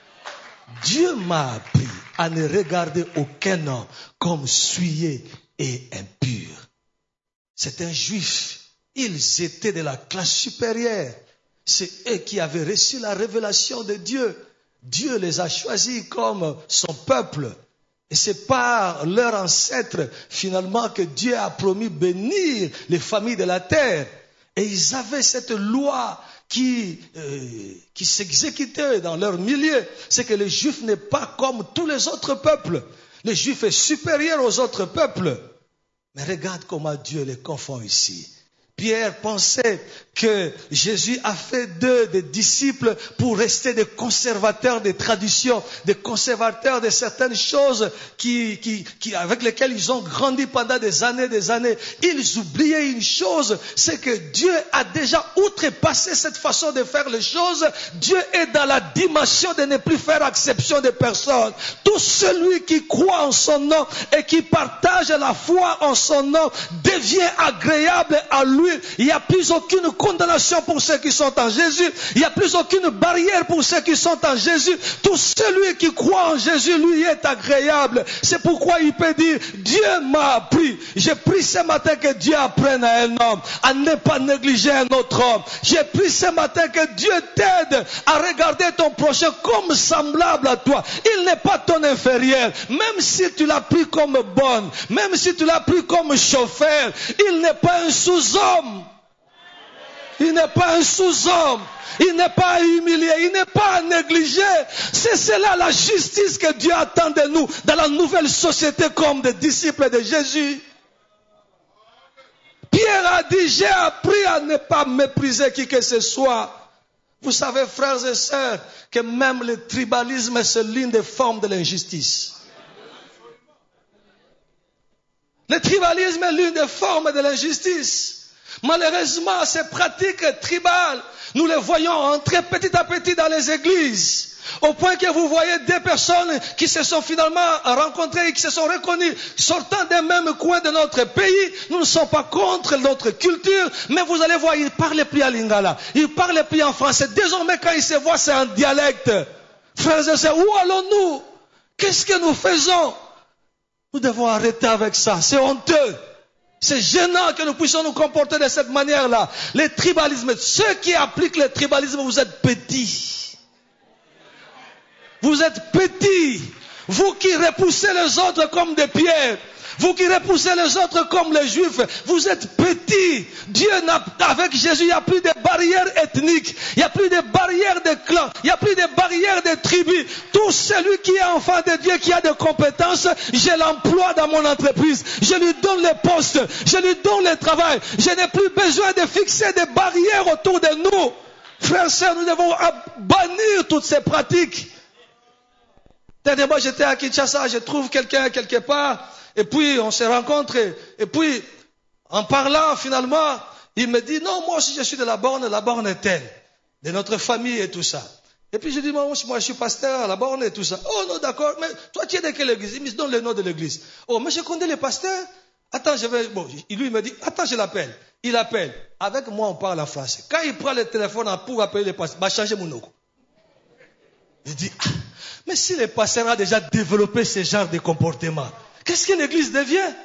Dieu m'a appris à ne regarder aucun homme comme souillé et impur. C'est un juif. Ils étaient de la classe supérieure. C'est eux qui avaient reçu la révélation de Dieu. Dieu les a choisis comme son peuple. Et c'est par leurs ancêtres, finalement, que Dieu a promis bénir les familles de la terre. Et ils avaient cette loi qui, euh, qui s'exécutait dans leur milieu. C'est que le juif n'est pas comme tous les autres peuples. Le juif est supérieur aux autres peuples. Mais regarde comment Dieu les confond ici. Pierre pensait que Jésus a fait d'eux des disciples pour rester des conservateurs des traditions, des conservateurs de certaines choses qui, qui, qui, avec lesquelles ils ont grandi pendant des années, des années. Ils oubliaient une chose, c'est que Dieu a déjà outrepassé cette façon de faire les choses. Dieu est dans la dimension de ne plus faire exception de personne. Tout celui qui croit en son nom et qui partage la foi en son nom devient agréable à lui. Il n'y a plus aucune condamnation pour ceux qui sont en Jésus. Il n'y a plus aucune barrière pour ceux qui sont en Jésus. Tout celui qui croit en Jésus, lui, est agréable. C'est pourquoi il peut dire, Dieu m'a appris. J'ai pris ce matin que Dieu apprenne à un homme à ne pas négliger un autre homme. J'ai pris ce matin que Dieu t'aide à regarder ton prochain comme semblable à toi. Il n'est pas ton inférieur. Même si tu l'as pris comme bonne, même si tu l'as pris comme chauffeur, il n'est pas un sous-homme. Il n'est pas un sous-homme. Il n'est pas humilié. Il n'est pas négligé. C'est cela la justice que Dieu attend de nous dans la nouvelle société comme des disciples de Jésus. Pierre a dit, j'ai appris à ne pas mépriser qui que ce soit. Vous savez, frères et sœurs, que même le tribalisme, c'est l'une des formes de l'injustice. Le tribalisme est l'une des formes de l'injustice. Malheureusement, ces pratiques tribales, nous les voyons entrer petit à petit dans les églises. Au point que vous voyez des personnes qui se sont finalement rencontrées et qui se sont reconnues sortant des mêmes coins de notre pays. Nous ne sommes pas contre notre culture, mais vous allez voir, ils ne parlent plus à lingala, ils ne parlent plus en français. Désormais, quand ils se voient, c'est en dialecte. Frères et sœurs, où allons-nous? Qu'est-ce que nous faisons? Nous devons arrêter avec ça, c'est honteux. C'est gênant que nous puissions nous comporter de cette manière-là. Le tribalisme, ceux qui appliquent le tribalisme, vous êtes petits. Vous êtes petits. Vous qui repoussez les autres comme des pierres. Vous qui repoussez les autres comme les juifs, vous êtes petits. Dieu n'a, avec Jésus, il n'y a plus de barrières ethniques. Il n'y a plus de barrières de clans. Il n'y a plus de barrières de tribus. Tous celui qui est enfant de Dieu, qui a des compétences, je l'emploie dans mon entreprise. Je lui donne les postes, je lui donne le travail. Je n'ai plus besoin de fixer des barrières autour de nous. Frères et sœurs, nous devons bannir toutes ces pratiques. Dernièrement, j'étais à Kinshasa, je trouve quelqu'un quelque part, et puis on s'est rencontrés. Et puis, en parlant finalement, il me dit, non, moi aussi je suis de la borne, la borne est telle, de notre famille et tout ça. Et puis je dis, moi, moi je suis pasteur à la borne et tout ça. Oh non, d'accord, mais toi tu es de quelle église? Il me donne le nom de l'église. Oh, mais je connais les pasteurs. Attends, je vais, bon, lui il me dit, attends, je l'appelle. Il appelle. Avec moi, on parle en français. Quand il prend le téléphone pour appeler les pasteurs, bah, changer mon nom. Il dit, ah, mais si les pasteurs ont déjà développé ce genre de comportement, qu'est-ce que l'église devient?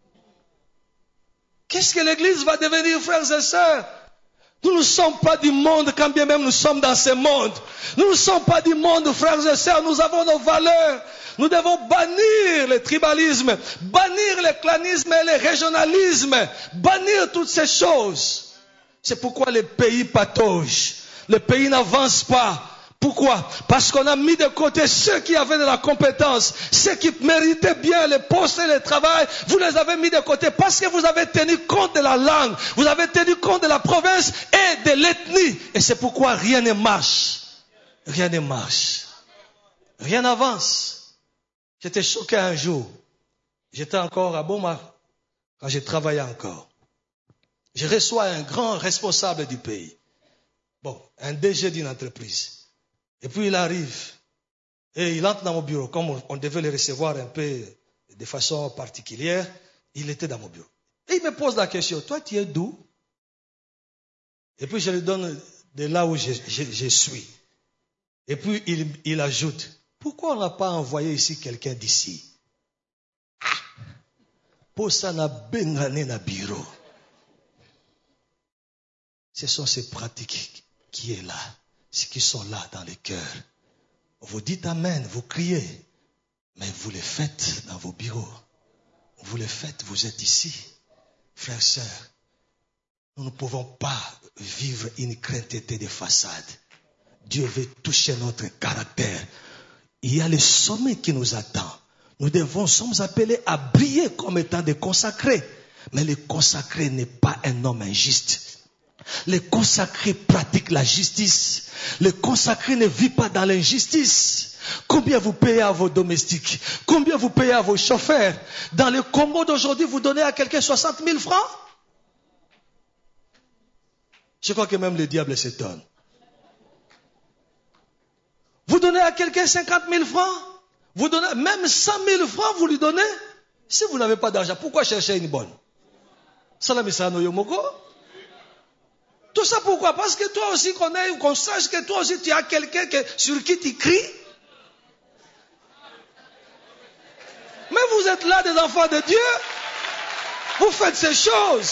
Qu'est-ce que l'église va devenir, frères et sœurs? Nous ne sommes pas du monde, quand bien même nous sommes dans ce monde. Nous ne sommes pas du monde, frères et sœurs, nous avons nos valeurs. Nous devons bannir le tribalisme, bannir le clanisme et le régionalisme, bannir toutes ces choses. C'est pourquoi le pays patauge, le pays n'avance pas. Pourquoi? Parce qu'on a mis de côté ceux qui avaient de la compétence, ceux qui méritaient bien les postes et le travail, vous les avez mis de côté parce que vous avez tenu compte de la langue, vous avez tenu compte de la province et de l'ethnie. Et c'est pourquoi rien ne marche. Rien ne marche. Rien n'avance. J'étais choqué un jour. J'étais encore à Boma quand je travaillais encore. Je reçois un grand responsable du pays. Bon, un D G d'une entreprise. Et puis il arrive et il entre dans mon bureau. Comme on devait le recevoir un peu de façon particulière, il était dans mon bureau. Et il me pose la question, toi tu es d'où? Et puis je lui donne de là où je, je, je suis. Et puis il, il ajoute, pourquoi on n'a pas envoyé ici quelqu'un d'ici? Ah, pour ça n'a bengane na bureau. Ce sont ces pratiques qui est là. Ceux qui sont là dans les cœurs. Vous dites amen, vous criez, mais vous les faites dans vos bureaux. Vous les faites, vous êtes ici. Frères et sœurs, nous ne pouvons pas vivre une crainteté de façade. Dieu veut toucher notre caractère. Il y a le sommet qui nous attend. Nous devons, sommes appelés à briller comme étant des consacrés. Mais le consacré n'est pas un homme injuste. Le consacré pratique la justice. Le consacré ne vit pas dans l'injustice. Combien vous payez à vos domestiques? Combien vous payez à vos chauffeurs? Dans le Congo d'aujourd'hui, vous donnez à quelqu'un soixante mille francs? Je crois que même le diable s'étonne. Vous donnez à quelqu'un cinquante mille francs? Vous donnez même cent mille francs, vous lui donnez? Si vous n'avez pas d'argent, pourquoi chercher une bonne? Salamisano Yomoko? Tout ça pourquoi? Parce que toi aussi qu'on ait, qu'on sache que toi aussi tu as quelqu'un que, sur qui tu cries. Mais vous êtes là des enfants de Dieu. Vous faites ces choses.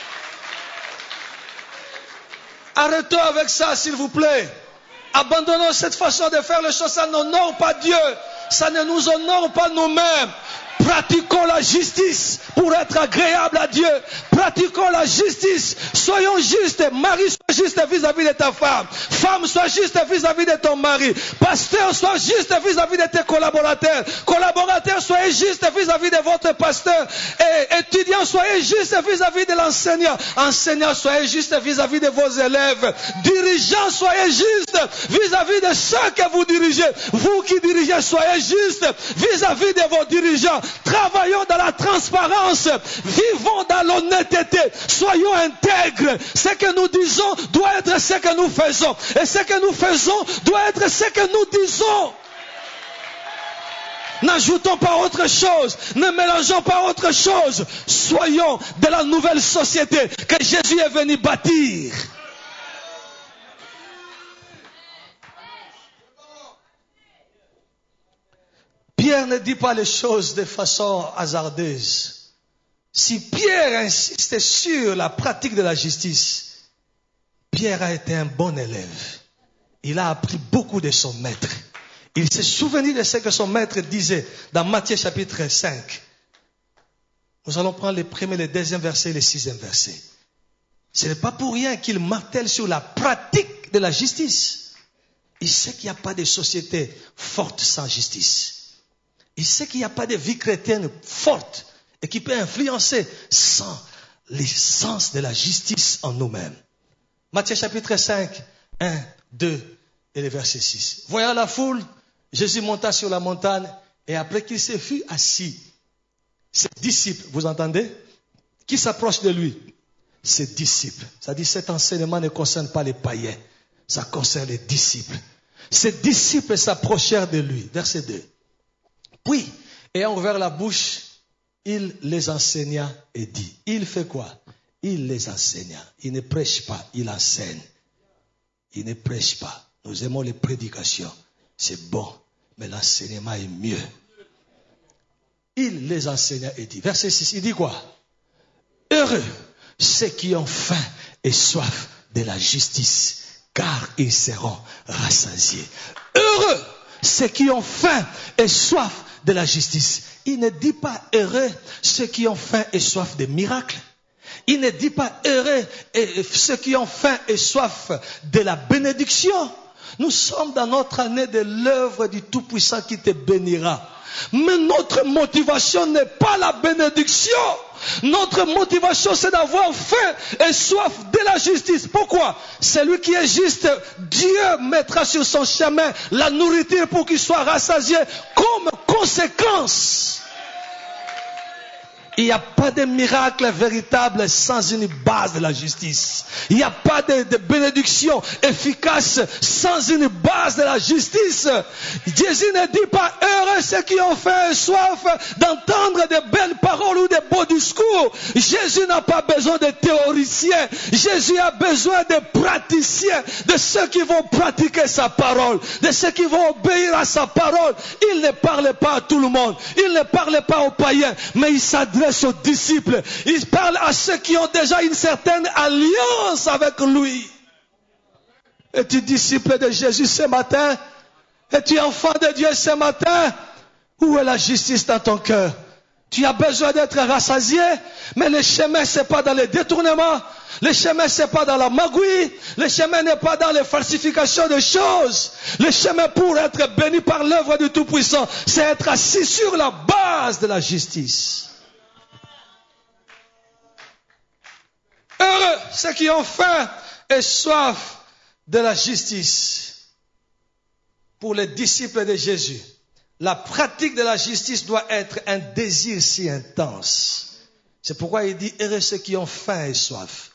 Arrêtons avec ça s'il vous plaît. Abandonnons cette façon de faire les choses. Ça n'honore pas Dieu. Ça ne nous honore pas nous-mêmes. Pratiquons la justice pour être agréable à Dieu. Pratiquons la justice. Soyons justes. Mari, sois juste vis-à-vis de ta femme. Femme, sois juste vis-à-vis de ton mari. Pasteur, sois juste vis-à-vis de tes collaborateurs. Collaborateurs, soyez juste vis-à-vis de votre pasteur. Et étudiants, soyez juste vis-à-vis de l'enseignant. Enseignants, soyez juste vis-à-vis de vos élèves. Dirigeants, soyez juste vis-à-vis de ceux que vous dirigez. Vous qui dirigez, soyez juste vis-à-vis de vos dirigeants. Travaillons dans la transparence. Vivons dans l'honnêteté. Soyons intègres. Ce que nous disons doit être ce que nous faisons. Et ce que nous faisons doit être ce que nous disons. N'ajoutons pas autre chose. Ne mélangeons pas autre chose. Soyons de la nouvelle société que Jésus est venu bâtir. Pierre ne dit pas les choses de façon hasardeuse. Si Pierre insiste sur la pratique de la justice, Pierre a été un bon élève. Il a appris beaucoup de son maître. Il s'est souvenu de ce que son maître disait dans Matthieu chapitre cinq. Nous allons prendre les premiers, les deuxième versets et les sixième versets. Ce n'est pas pour rien qu'il martèle sur la pratique de la justice. Il sait qu'il n'y a pas de société forte sans justice. Il sait qu'il n'y a pas de vie chrétienne forte et qui peut influencer sans l'essence de la justice en nous-mêmes. Matthieu chapitre cinq, un, deux et le verset six. Voyant la foule, Jésus monta sur la montagne et après qu'il se fut assis, ses disciples, vous entendez, qui s'approchent de lui, ses disciples. Ça dit, cet enseignement ne concerne pas les païens, ça concerne les disciples. Ses disciples s'approchèrent de lui. Verset deux. Puis, ayant ouvert la bouche, il les enseigna et dit. Il fait quoi? Il les enseigna. Il ne prêche pas, il enseigne. Il ne prêche pas. Nous aimons les prédications. C'est bon, mais l'enseignement est mieux. Il les enseigna et dit. Verset six, il dit quoi? Heureux ceux qui ont faim et soif de la justice, car ils seront rassasiés. Heureux ceux qui ont faim et soif de la justice. Il ne dit pas heureux ceux qui ont faim et soif de miracles. Il ne dit pas heureux et ceux qui ont faim et soif de la bénédiction. Nous sommes dans notre année de l'œuvre du Tout-Puissant qui te bénira. Mais notre motivation n'est pas la bénédiction. Notre motivation, c'est d'avoir faim et soif de la justice. Pourquoi? Celui qui est juste, Dieu mettra sur son chemin la nourriture pour qu'il soit rassasié comme conséquence. Il n'y a pas de miracle véritable sans une base de la justice. Il n'y a pas de, de bénédiction efficace sans une base de la justice. Jésus ne dit pas heureux ceux qui ont faim et soif d'entendre de belles paroles ou de beaux discours. Jésus n'a pas besoin de théoriciens. Jésus a besoin de praticiens, de ceux qui vont pratiquer sa parole, de ceux qui vont obéir à sa parole. Il ne parle pas à tout le monde. Il ne parle pas aux païens, mais il s'adresse aux disciples. Il parle à ceux qui ont déjà une certaine alliance avec lui. Es-tu disciple de Jésus ce matin? Es-tu enfant de Dieu ce matin? Où est la justice dans ton cœur? Tu as besoin d'être rassasié, mais le chemin c'est pas dans les détournements, le chemin c'est pas dans la magouille, le chemin n'est pas dans les falsifications de choses. Le chemin pour être béni par l'œuvre du Tout-Puissant, c'est être assis sur la base de la justice. Heureux ceux qui ont faim et soif de la justice. Pour les disciples de Jésus, la pratique de la justice doit être un désir si intense. C'est pourquoi il dit heureux ceux qui ont faim et soif.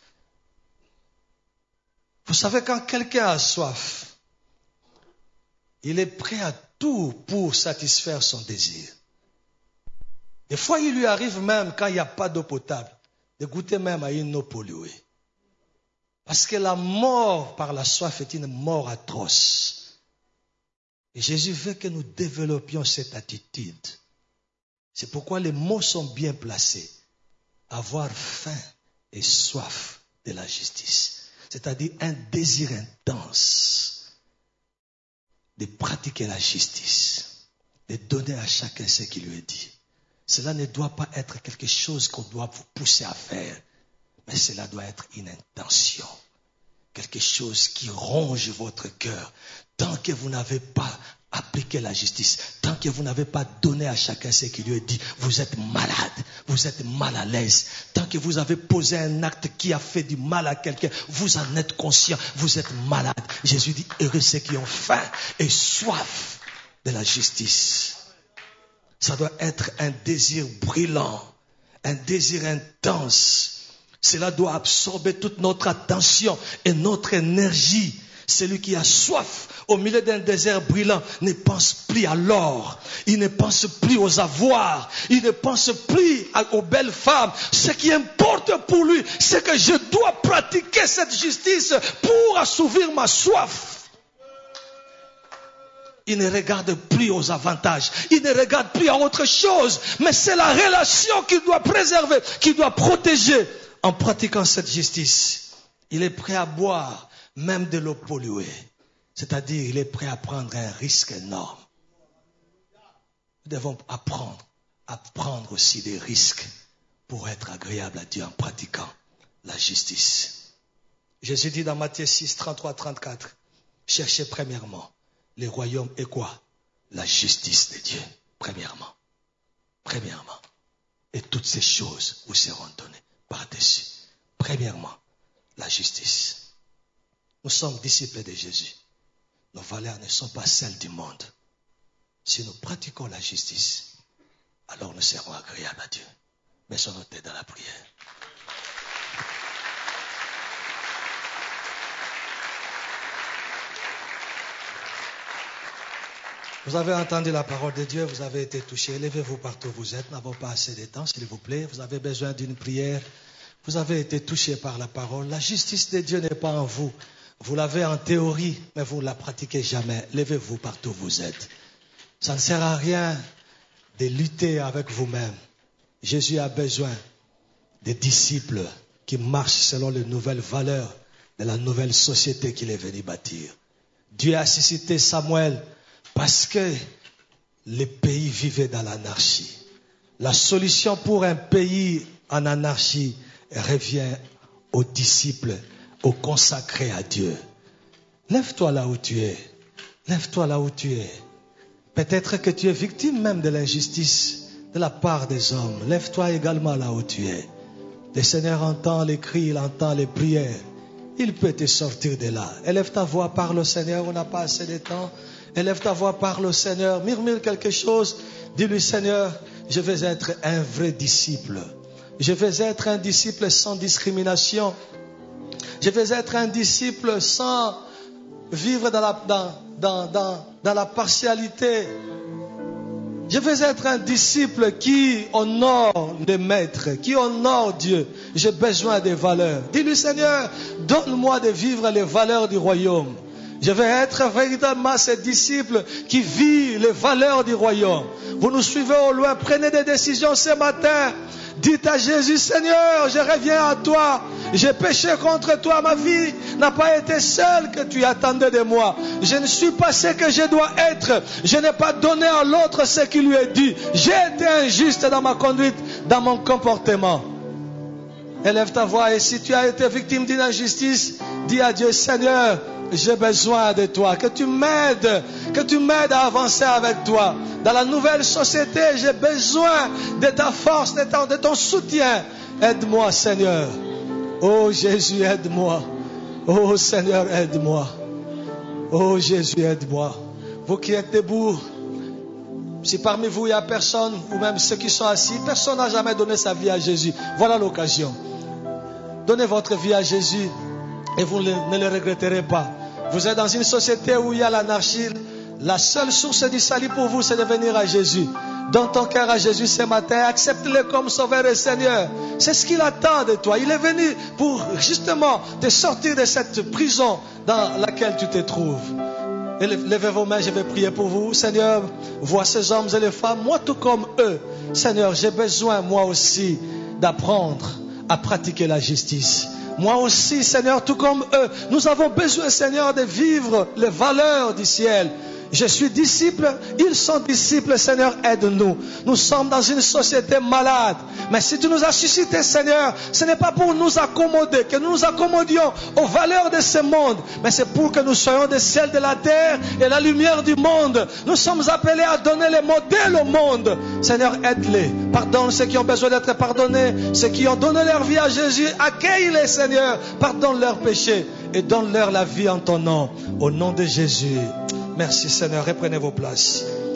Vous savez, quand quelqu'un a soif, il est prêt à tout pour satisfaire son désir. Des fois, il lui arrive même, quand il n'y a pas d'eau potable, de goûter même à une eau polluée. Parce que la mort par la soif est une mort atroce. Et Jésus veut que nous développions cette attitude. C'est pourquoi les mots sont bien placés. Avoir faim et soif de la justice. C'est-à-dire un désir intense de pratiquer la justice, de donner à chacun ce qui lui est dit. Cela ne doit pas être quelque chose qu'on doit vous pousser à faire, mais cela doit être une intention, quelque chose qui ronge votre cœur. Tant que vous n'avez pas appliqué la justice, tant que vous n'avez pas donné à chacun ce qui lui est dit, vous êtes malade, vous êtes mal à l'aise. Tant que vous avez posé un acte qui a fait du mal à quelqu'un, vous en êtes conscient, vous êtes malade. Jésus dit, heureux ceux qui ont faim et soif de la justice. Ça doit être un désir brûlant, un désir intense. Cela doit absorber toute notre attention et notre énergie. Celui qui a soif au milieu d'un désert brûlant ne pense plus à l'or. Il ne pense plus aux avoirs. Il ne pense plus aux belles femmes. Ce qui importe pour lui, c'est que je dois pratiquer cette justice pour assouvir ma soif. Il ne regarde plus aux avantages. Il ne regarde plus à autre chose. Mais c'est la relation qu'il doit préserver, qu'il doit protéger en pratiquant cette justice. Il est prêt à boire même de l'eau polluée. C'est-à-dire, il est prêt à prendre un risque énorme. Nous devons apprendre à prendre aussi des risques pour être agréable à Dieu en pratiquant la justice. Jésus dit dans Matthieu six, trente-trois, trente-quatre, cherchez premièrement le royaume et quoi? La justice de Dieu, premièrement. Premièrement. Et toutes ces choses vous seront données par-dessus. Premièrement, la justice. Nous sommes disciples de Jésus. Nos valeurs ne sont pas celles du monde. Si nous pratiquons la justice, alors nous serons agréables à Dieu. Baissons nos têtes dans la prière. Vous avez entendu la parole de Dieu, vous avez été touché. Levez-vous partout où vous êtes. Nous n'avons pas assez de temps, s'il vous plaît. Vous avez besoin d'une prière. Vous avez été touché par la parole. La justice de Dieu n'est pas en vous. Vous l'avez en théorie, mais vous ne la pratiquez jamais. Levez-vous partout où vous êtes. Ça ne sert à rien de lutter avec vous-même. Jésus a besoin des disciples qui marchent selon les nouvelles valeurs de la nouvelle société qu'il est venu bâtir. Dieu a suscité Samuel parce que le pays vivait dans l'anarchie. La solution pour un pays en anarchie revient aux disciples, aux consacrés à Dieu. Lève-toi là où tu es. Lève-toi là où tu es. Peut-être que tu es victime même de l'injustice de la part des hommes. Lève-toi également là où tu es. Le Seigneur entend les cris, il entend les prières. Il peut te sortir de là. Élève ta voix, parle au Seigneur, on n'a pas assez de temps. Élève ta voix, parle au Seigneur, murmure quelque chose. Dis-lui, Seigneur, je vais être un vrai disciple. Je vais être un disciple sans discrimination. Je vais être un disciple sans vivre dans la, dans, dans, dans, dans la partialité. Je vais être un disciple qui honore le maître, qui honore Dieu. J'ai besoin des valeurs. Dis-lui, Seigneur, donne-moi de vivre les valeurs du royaume. Je vais être véritablement ce disciple qui vit les valeurs du royaume. Vous nous suivez au loin, prenez des décisions ce matin. Dites à Jésus, Seigneur, je reviens à toi. J'ai péché contre toi. Ma vie n'a pas été celle que tu attendais de moi. Je ne suis pas ce que je dois être. Je n'ai pas donné à l'autre ce qui lui est dû. J'ai été injuste dans ma conduite, dans mon comportement. Élève ta voix et si tu as été victime d'une injustice, dis à Dieu, Seigneur, j'ai besoin de toi, que tu m'aides, que tu m'aides à avancer avec toi. Dans la nouvelle société, j'ai besoin de ta force, de ton, de ton soutien. Aide-moi, Seigneur. Oh Jésus, aide-moi. Oh Seigneur, aide-moi. Oh Jésus, aide-moi. Vous qui êtes debout, si parmi vous il n'y a personne, ou même ceux qui sont assis, personne n'a jamais donné sa vie à Jésus. Voilà l'occasion. Donnez votre vie à Jésus et vous ne le regretterez pas. Vous êtes dans une société où il y a l'anarchie. La seule source du salut pour vous, c'est de venir à Jésus. Donne ton cœur à Jésus ce matin. Accepte-le comme sauveur et Seigneur. C'est ce qu'il attend de toi. Il est venu pour justement te sortir de cette prison dans laquelle tu te trouves. Et levez vos mains, je vais prier pour vous. Seigneur, vois ces hommes et les femmes, moi tout comme eux. Seigneur, j'ai besoin moi aussi d'apprendre à pratiquer la justice. Moi aussi, Seigneur, tout comme eux, nous avons besoin, Seigneur, de vivre les valeurs du ciel. Je suis disciple, ils sont disciples, Seigneur, aide-nous. Nous sommes dans une société malade. Mais si tu nous as suscité, Seigneur, ce n'est pas pour nous accommoder, que nous nous accommodions aux valeurs de ce monde, mais c'est pour que nous soyons des ciels de la terre et la lumière du monde. Nous sommes appelés à donner les modèles au monde. Seigneur, aide-les. Pardonne ceux qui ont besoin d'être pardonnés, ceux qui ont donné leur vie à Jésus. Accueille-les, Seigneur. Pardonne leurs péchés et donne-leur la vie en ton nom. Au nom de Jésus. Merci Seigneur, reprenez vos places.